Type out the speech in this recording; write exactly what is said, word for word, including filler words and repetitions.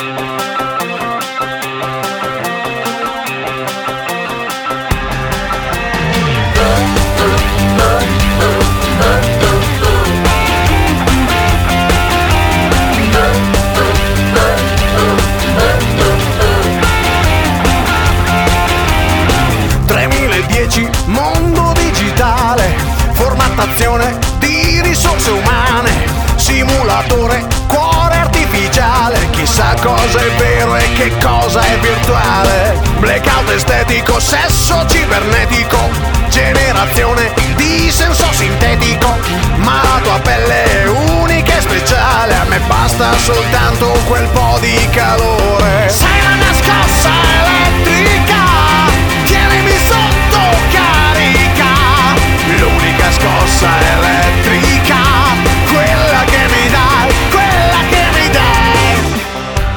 Mondo digitale, formattazione di risorse umane, simulatore, cuore artificiale, chissà cosa è vero e che cosa è virtuale. Blackout estetico, sesso cibernetico, generazione di senso sintetico, ma la tua pelle è unica e speciale, a me basta soltanto quel po' di calore.